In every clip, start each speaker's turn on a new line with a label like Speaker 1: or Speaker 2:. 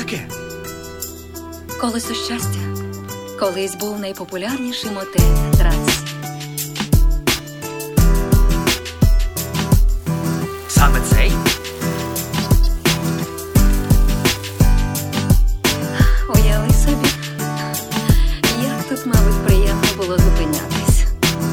Speaker 1: таке?
Speaker 2: Колесо щастя колись був найпопулярнішим мотель на трасі.
Speaker 1: Саме цей?
Speaker 2: Уяви собі, як тут, мабуть, приємно було зупинятись.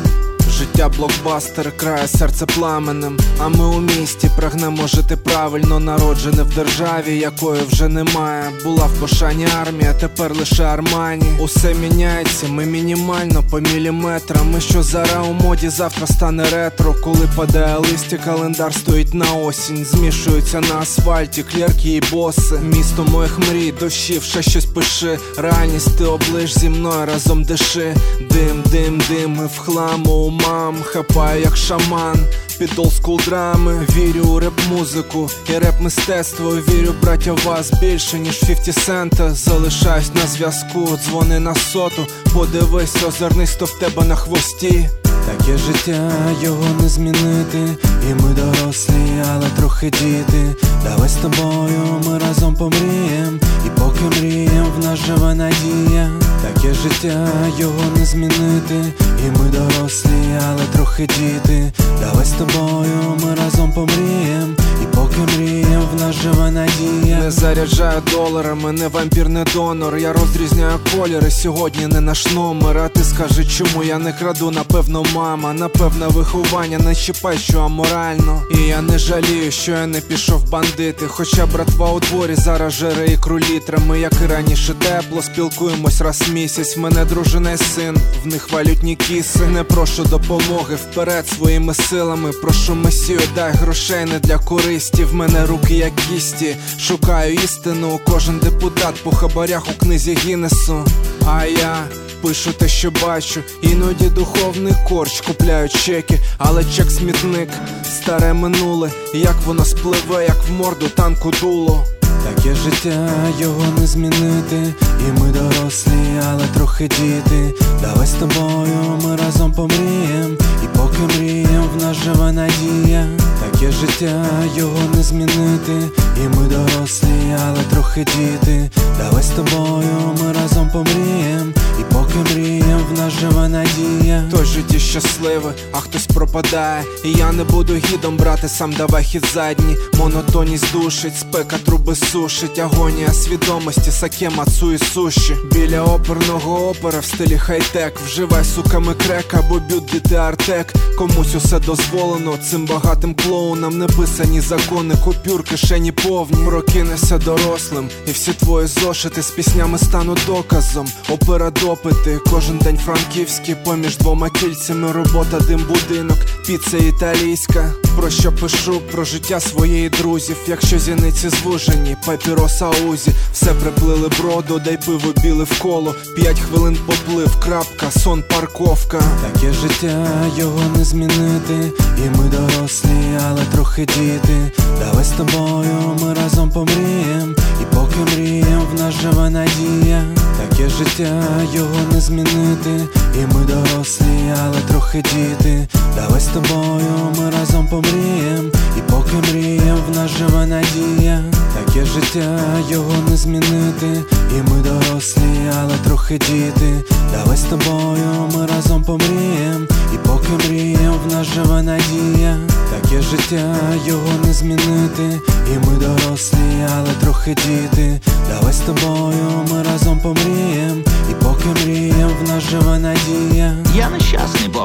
Speaker 3: Життя блокбастер, крає серце пламенем. А ми у місті прагнемо жити правильно. Народжене в державі, якої вже немає. Була в пошані армія, тепер лише Армані. Усе міняється, ми мінімально по міліметрам. Ми що зараз у моді, завтра стане ретро. Коли падає листя, календар стоїть на осінь. Змішуються на асфальті клерки і боси. Місто моїх мрій, дощів, ще щось пиши. Реальність ти оближ зі мною, разом диши. Дим, дим, дим, ми в хламу у мам. Хапаю як шаман під олдскул драми. Вірю у реп-музику і реп-мистецтво. Вірю, браття, в вас більше, ніж 50 цента. Залишаюсь на зв'язку, дзвони на соту. Подивись, озирнись, то в тебе на хвості. Таке життя, його не змінити. І ми дорослі, але трохи діти. Давай з тобою ми разом помрієм. І поки мрієм, в нас живе надія. Таке життя, його не змінити. І ми дорослі, але трохи діти. Давай з тобою ми разом помрієм. І поки мрієм, в нас живе надія. Не заряджаю доларами, не вампір, не донор. Я розрізняю кольори, сьогодні не наш номер. А ти скажи, чому я не краду? Напевно, мама, напевно, виховання. Не чіпай, що аморально. І я не жалію, що я не пішов бандити. Хоча братва у дворі зараз жере ікру літрами. Як і раніше тепло, спілкуємось раз в місяць. В мене дружина і син, в них валютні кіси. Не прошу допомоги, вперед своїми силами. Прошу месію, дай грошей не для користі. В мене руки як кісті, шукаю істину. Кожен депутат по хабарях у книзі Гіннесу. А я пишу те, що бачу. Іноді духовний корч, купляю чеки. Але чек-смітник, старе минуле. Як воно спливе, як в морду танку дуло. Таке життя, його не змінити. І ми дорослі, але трохи діти. Давай з тобою ми разом помрієм. І поки мрієм, в нас живе надія. Таке життя, його не змінити. І ми дорослі, але трохи діти. Давай з тобою ми разом помрієм. І поки мрієм, в нас живе надія. Хтось в житті щасливий, а хтось пропадає. І я не буду гідом брати, сам давай хід задній. Монотонність душить, спека труби сушить. Агонія свідомості, саке, мацу і суші. Біля оперного опера в стилі хай-тек. Вживай суками крек або б'ют діти артек. Комусь усе дозволено, цим багатим клоунам. Не писані закони, купюр, кишені повні. Прокинешся дорослим, і всі твої зошити з піснями стануть доказом. Опера допити, кожен день франківський. Поміж двома кільцями робота, дим, будинок, піца італійська. Про що пишу, про життя своєї друзів. Якщо зіниці звужені, папіроса узі. Все приплили броду, дай пиво біле в коло. 5 хвилин поплив, крапка, сон, парковка. Таке життя, його не змінити. І ми дорослі, але трохи діти. Давай з тобою ми разом помрієм. І поки мрієм, в нас живе надія. Таке життя, його не змінити. І ми дорослі, але трохи діти. Давай з тобою ми разом помрієм. І поки мрієм, в нас живе надія. Таке життя, його не змінити. І ми дорослі, але трохи діти. Давай з тобою ми разом помрієм. І поки мрієм, в нас живе надія. Таке життя, його не змінити. І ми дорослі, але трохи діти. Давай з тобою ми разом помрієм. І поки мрієм, в нас живе надія.
Speaker 1: Я нещасний, Боб.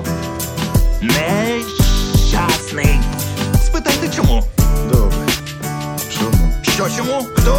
Speaker 1: Нещасний. Спитайте, чому?
Speaker 4: Добре. Чому?
Speaker 1: Що чому? Хто?